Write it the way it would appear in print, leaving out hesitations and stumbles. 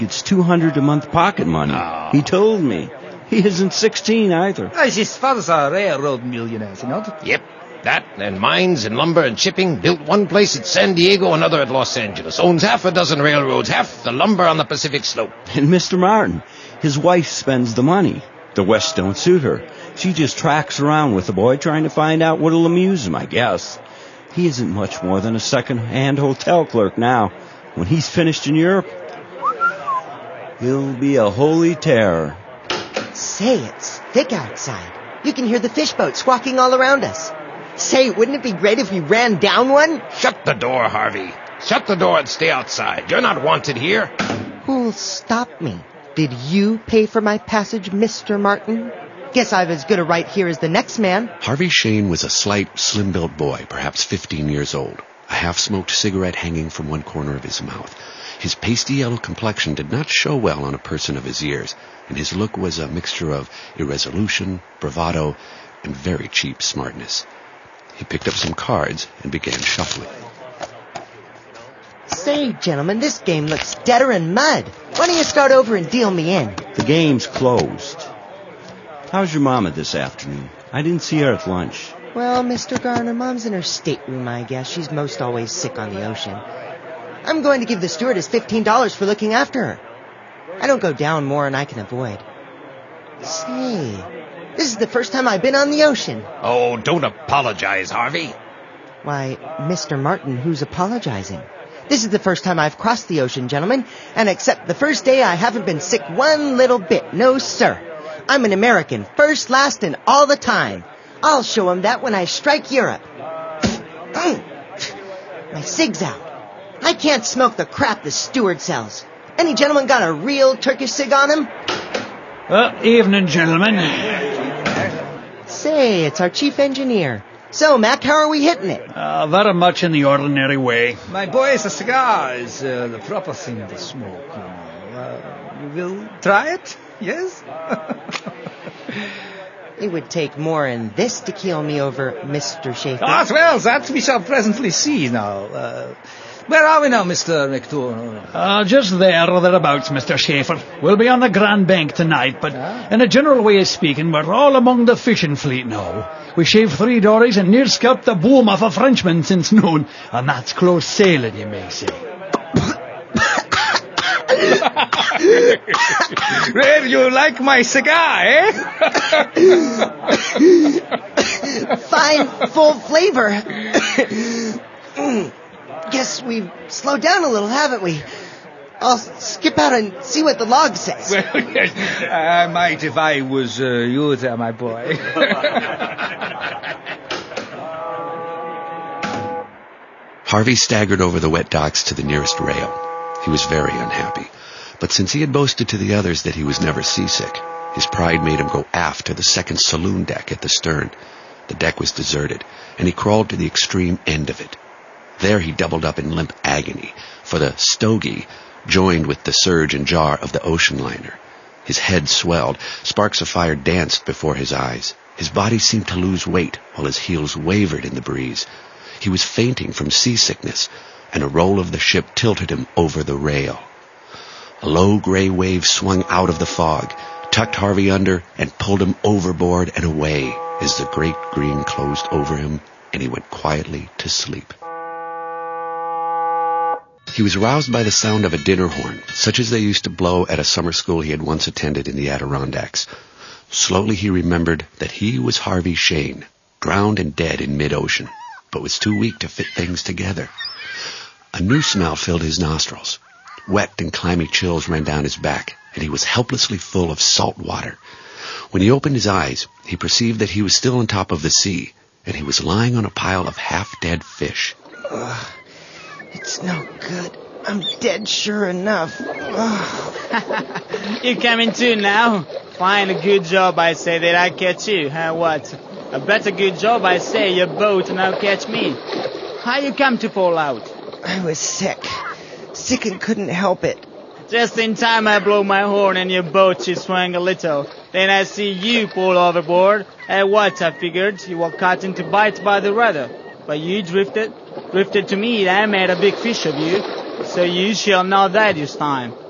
It's $200 a month pocket money. Oh. He told me. He isn't 16 either. His father's a railroad millionaire, you know? Yep. That and mines and lumber and shipping. Built one place at San Diego, another at Los Angeles. Owns half a dozen railroads, half the lumber on the Pacific Slope. And Mr. Martin, his wife spends the money. The West don't suit her. She just tracks around with the boy trying to find out what'll amuse him, I guess. He isn't much more than a second-hand hotel clerk now. When he's finished in Europe, he'll be a holy terror. Say, it's thick outside. You can hear the fish boat squawking all around us. Say, wouldn't it be great if we ran down one? Shut the door, Harvey. Shut the door and stay outside. You're not wanted here. Who'll stop me? Did you pay for my passage, Mr. Martin? Guess I've as good a right here as the next man. Harvey Shane was a slight, slim-built boy, perhaps 15 years old, a half-smoked cigarette hanging from one corner of his mouth. His pasty yellow complexion did not show well on a person of his years, and his look was a mixture of irresolution, bravado, and very cheap smartness. He picked up some cards and began shuffling. Say, gentlemen, this game looks deader than mud. Why don't you start over and deal me in? The game's closed. How's your mama this afternoon? I didn't see her at lunch. Well, Mr. Garner, Mom's in her stateroom, I guess. She's most always sick on the ocean. I'm going to give the stewardess $15 for looking after her. I don't go down more than I can avoid. Say, this is the first time I've been on the ocean. Oh, don't apologize, Harvey. Why, Mr. Martin, who's apologizing? This is the first time I've crossed the ocean, gentlemen, and except the first day I haven't been sick one little bit. No, sir. I'm an American, first, last, and all the time. I'll show 'em that when I strike Europe. My cig's out. I can't smoke the crap the steward sells. Any gentleman got a real Turkish cig on him? Evening, gentlemen. Say, it's our chief engineer. So, Mac, how are we hitting it? Very much in the ordinary way. My boys, a cigar is the proper thing to smoke, you know. You will try it? Yes? It would take more than this to kill me over, Mr. Schaefer. Well, that we shall presently see now. Where are we now, Mr. McTour? Just there or thereabouts, Mr. Schaefer. We'll be on the Grand Bank tonight, but in a general way of speaking, we're all among the fishing fleet now. We shaved 3 dories and near scalped the boom off a Frenchman since noon, and that's close sailing, you may say. Well, you like my cigar, eh? Fine, full flavor. Guess we've slowed down a little, haven't we? I'll skip out and see what the log says. Well, yes, I might if I was you there, my boy. Harvey staggered over the wet docks to the nearest rail. He was very unhappy, but since he had boasted to the others that he was never seasick, his pride made him go aft to the second saloon deck at the stern. The deck was deserted, and he crawled to the extreme end of it. There he doubled up in limp agony, for the stogie joined with the surge and jar of the ocean liner. His head swelled, sparks of fire danced before his eyes. His body seemed to lose weight, while his heels wavered in the breeze. He was fainting from seasickness, and a roll of the ship tilted him over the rail. A low gray wave swung out of the fog, tucked Harvey under, and pulled him overboard and away as the great green closed over him, and he went quietly to sleep. He was roused by the sound of a dinner horn, such as they used to blow at a summer school he had once attended in the Adirondacks. Slowly he remembered that he was Harvey Shane, drowned and dead in mid-ocean, but was too weak to fit things together. A new smell filled his nostrils. Wet and clammy chills ran down his back, and he was helplessly full of salt water. When he opened his eyes, he perceived that he was still on top of the sea, and he was lying on a pile of half-dead fish. It's no good. I'm dead sure enough. You coming too now? Fine, a good job, I say, that I catch you. What? A better good job, I say, your boat and I'll catch me. How you come to fall out? I was sick. Sick and couldn't help it. Just in time I blow my horn and your boat she swung a little. Then I see you pull overboard. What, I figured, you were caught into bites by the rudder. But you drifted to me, I made a big fish of you. So you shall not die this time.